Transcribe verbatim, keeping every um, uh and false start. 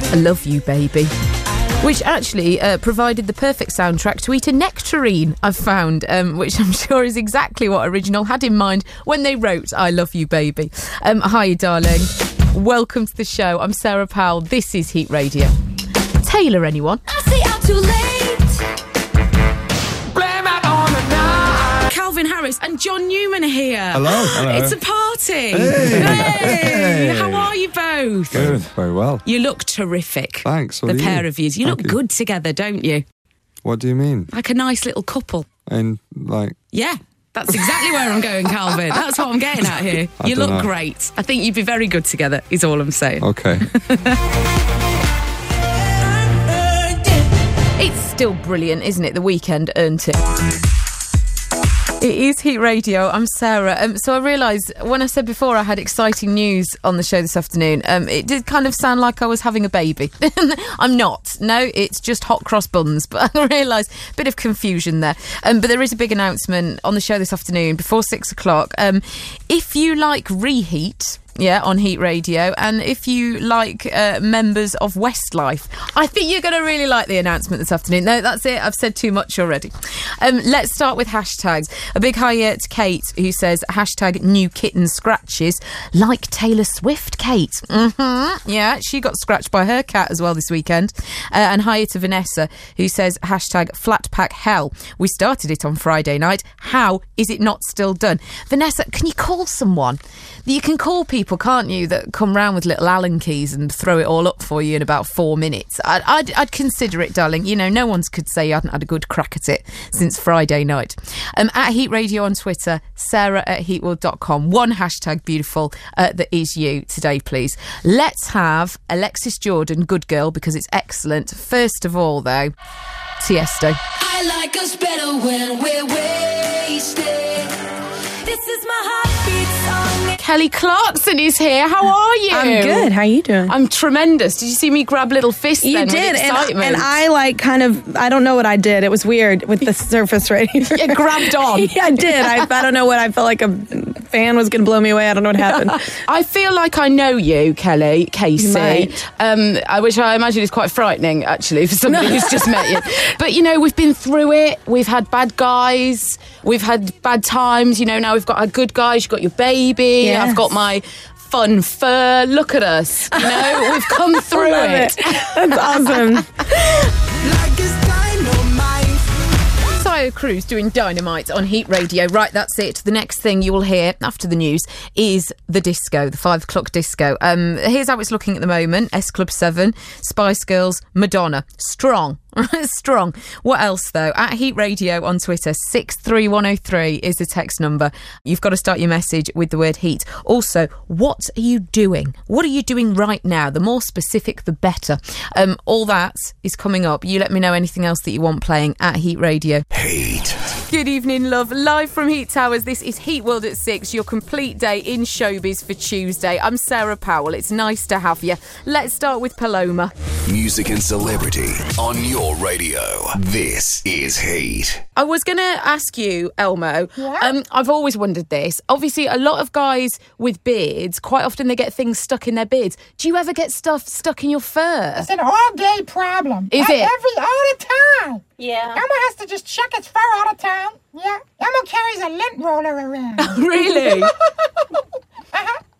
I Love You Baby, which actually uh, provided the perfect soundtrack to eat a nectarine, I've found, um, which I'm sure is exactly what Original had in mind when they wrote I Love You Baby. Um, hi, darling. Welcome to the show. I'm Sarah Powell. This is Heat Radio. Taylor, anyone? I say I'm too late. Blame it on the night. Calvin Harris and John Newman are here. Hello, hello. It's a party. Hey. Hey. Hey. How are you both? Good, very well. You look terrific. Thanks. The What do pair you? of you. You Thank look you. good together, don't you? What do you mean? Like a nice little couple. And like, Yeah. That's exactly where I'm going, Calvin. That's what I'm getting at here. I You don't look know. great. I think you'd be very good together, is all I'm saying. okay. It's still brilliant, isn't it? The weekend earned it. It is Heat Radio. I'm Sarah. Um, so I realised when I said before I had exciting news on the show this afternoon, um, it did kind of sound like I was having a baby. I'm not. No, it's just hot cross buns. But I realised a bit of confusion there. Um, but there is a big announcement on the show this afternoon before six o'clock. Um, if you like Reheat... Yeah, on Heat Radio. And if you like uh, members of Westlife, I think you're going to really like the announcement this afternoon. No, that's it. I've said too much already. Um, let's start with hashtags. A big hi uh, to Kate, who says, hashtag new kitten scratches. Like Taylor Swift, Kate. Mm-hmm. Yeah, she got scratched by her cat as well this weekend. Uh, and hi to Vanessa, who says, hashtag flat pack hell. We started it on Friday night. How is it not still done? Vanessa, can you call someone? You can call people, can't you, that come round with little Allen keys and throw it all up for you in about four minutes. I'd, I'd, I'd consider it, darling. You know, no one could say you hadn't had a good crack at it since Friday night. Um, at Heat Radio on Twitter, Sarah at heatworld dot com. One hashtag beautiful uh, that is you today, please. Let's have Alexis Jordan, Good Girl, because it's excellent. First of all, though, Tiesto. I like us better when we're wasted. This is my heartbeat song. Kelly Clarkson is here. How are you? I'm good. How you doing? I'm tremendous. Did you see me grab little fists You then did, with and, excitement? and I like kind of, I don't know what I did. It was weird with the surface right here. You grabbed on. Yeah, I did. I, I don't know what, I felt like a fan was going to blow me away. I don't know what happened. I feel like I know you, Kelly, Casey, You might. um, I- which I imagine is quite frightening, actually, for somebody who's just met you. But, you know, we've been through it. We've had bad guys. We've had bad times. You know, now we've got our good guys. You've got your baby. Yes. I've got my fun fur. Look at us. You know, we've come through Love it. it. That's awesome. Tayo Cruz doing Dynamite on Heat Radio. Right, that's it. The next thing you will hear after the news is the disco, the five o'clock disco. Um, here's how it's looking at the moment. S Club seven, Spice Girls, Madonna. Strong. Strong. What else, though? At Heat Radio on Twitter, six three one oh three is the text number. You've got to start your message with the word heat. Also, what are you doing? What are you doing right now? The more specific, the better. Um, all that is coming up. You let me know anything else that you want playing at Heat Radio. Heat. Good evening, love. Live from Heat Towers, this is Heat World at six, your complete day in showbiz for Tuesday. I'm Sarah Powell. It's nice to have you. Let's start with Paloma. Music and celebrity on your radio. This is Heat. I was going to ask you, Elmo, Yeah? um, I've always wondered this. Obviously, a lot of guys with beards, quite often they get things stuck in their beards. Do you ever get stuff stuck in your fur? It's an all-day problem. Is E- it? Every, all the time. Yeah. Elmo has to just check his fur all the time. Yeah. Elmo carries a lint roller around. Really? uh-huh.